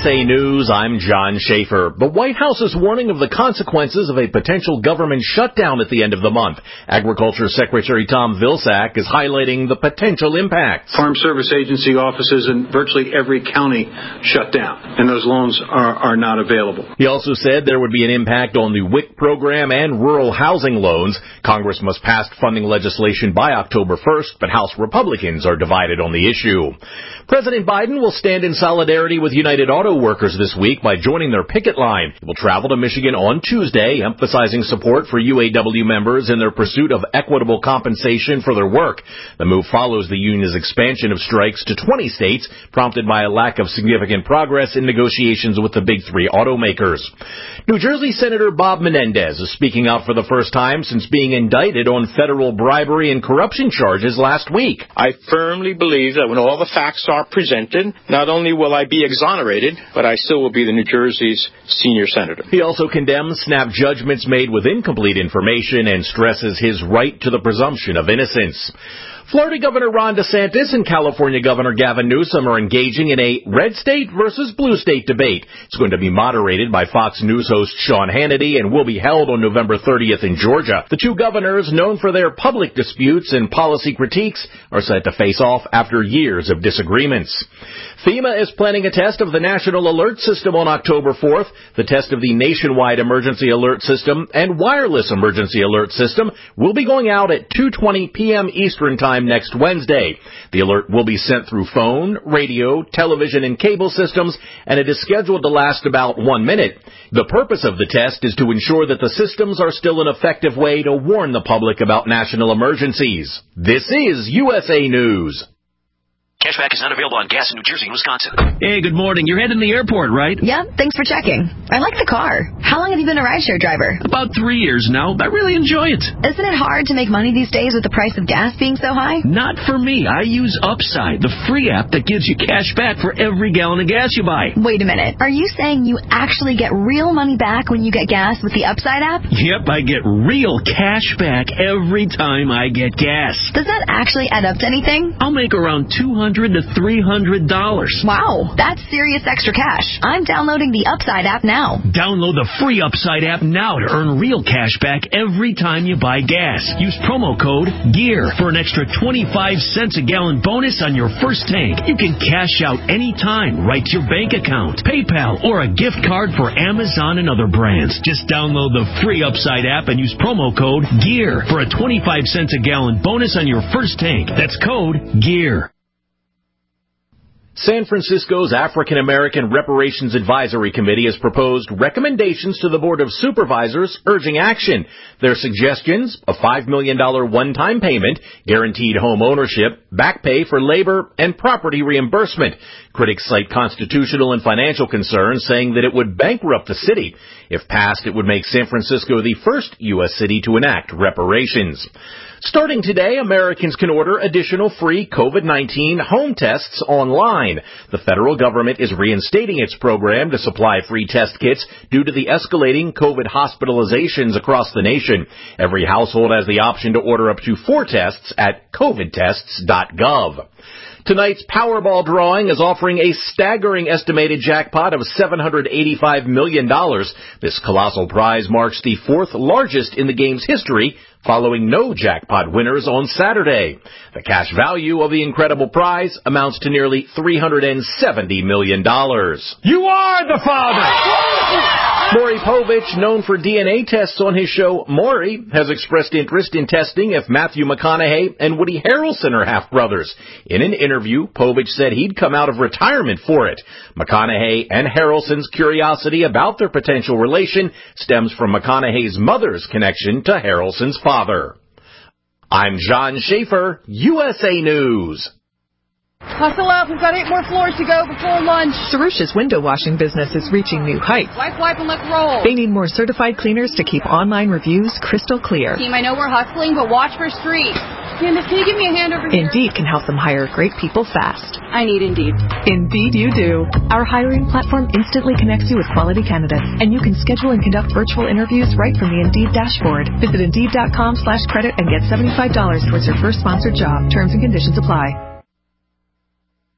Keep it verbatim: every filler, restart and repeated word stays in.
A News, I'm John Schaefer. The White House is warning of the consequences of a potential government shutdown at the end of the month. Agriculture Secretary Tom Vilsack is highlighting the potential impacts. Farm Service Agency offices in virtually every county shut down, and those loans are, are not available. He also said there would be an impact on the W I C program and rural housing loans. Congress must pass funding legislation by October first, but House Republicans are divided on the issue. President Biden will stand in solidarity with United Auto Workers this week by joining their picket line. He will travel to Michigan on Tuesday, emphasizing support for U A W members in their pursuit of equitable compensation for their work. The move follows the union's expansion of strikes to twenty states, prompted by a lack of significant progress in negotiations with the big three automakers. New Jersey Senator Bob Menendez is speaking out for the first time since being indicted on federal bribery and corruption charges last week. I firmly believe that when all the facts are presented, not only will I be exonerated, but I still will be the New Jersey's senior senator. He also condemns snap judgments made with incomplete information and stresses his right to the presumption of innocence. Florida Governor Ron DeSantis and California Governor Gavin Newsom are engaging in a red state versus blue state debate. It's going to be moderated by Fox News host Sean Hannity and will be held on November thirtieth in Georgia. The two governors, known for their public disputes and policy critiques, are set to face off after years of disagreements. FEMA is planning a test of the National Alert System on October fourth. The test of the Nationwide Emergency Alert System and Wireless Emergency Alert System will be going out at two twenty p.m. Eastern Time next Wednesday. The alert will be sent through phone, radio, television, and cable systems, and it is scheduled to last about one minute. The purpose of the test is to ensure that the systems are still an effective way to warn the public about national emergencies. This is U S A News. Cashback is not available on gas in New Jersey and Wisconsin. Hey, good morning. You're heading to the airport, right? Yep, thanks for checking. I like the car. How long have you been a rideshare driver? About three years now. I really enjoy it. Isn't it hard to make money these days with the price of gas being so high? Not for me. I use Upside, the free app that gives you cash back for every gallon of gas you buy. Wait a minute. Are you saying you actually get real money back when you get gas with the Upside app? Yep, I get real cash back every time I get gas. Does that actually add up to anything? I'll make around two hundred to three hundred dollars. Wow, that's serious extra cash. I'm downloading the Upside app now. Download the free Upside app now to earn real cash back every time you buy gas. Use promo code GEAR for an extra twenty-five cents a gallon bonus on your first tank. You can cash out anytime right to your bank account, PayPal, or a gift card for Amazon and other brands. Just download the free Upside app and use promo code GEAR for a twenty-five cents a gallon bonus on your first tank. That's code GEAR. San Francisco's African American Reparations Advisory Committee has proposed recommendations to the Board of Supervisors urging action. Their suggestions: a five million dollars one-time payment, guaranteed home ownership, back pay for labor, and property reimbursement. Critics cite constitutional and financial concerns, saying that it would bankrupt the city. If passed, it would make San Francisco the first U S city to enact reparations. Starting today, Americans can order additional free COVID nineteen home tests online. The federal government is reinstating its program to supply free test kits due to the escalating COVID hospitalizations across the nation. Every household has the option to order up to four tests at covid tests dot gov. Tonight's Powerball drawing is offering a staggering estimated jackpot of seven hundred eighty-five million dollars. This colossal prize marks the fourth largest in the game's history, following no jackpot winners on Saturday. The cash value of the incredible prize amounts to nearly three hundred seventy million dollars. You are the father! Maury Povich, known for D N A tests on his show Maury, has expressed interest in testing if Matthew McConaughey and Woody Harrelson are half-brothers. In an interview, Povich said he'd come out of retirement for it. McConaughey and Harrelson's curiosity about their potential relation stems from McConaughey's mother's connection to Harrelson's father. I'm John Schaefer, U S A News. Hustle up, we've got eight more floors to go before lunch. Sarusha's window washing business is reaching new heights. Wipe, wipe, and let's roll. They need more certified cleaners to keep online reviews crystal clear. Team, I know we're hustling, but watch for streets. Candace, can you give me a hand over here? Indeed can help them hire great people fast. I need Indeed. Indeed you do. Our hiring platform instantly connects you with quality candidates, and you can schedule and conduct virtual interviews right from the Indeed dashboard. Visit Indeed dot com slash credit and get seventy-five dollars towards your first sponsored job. Terms and conditions apply.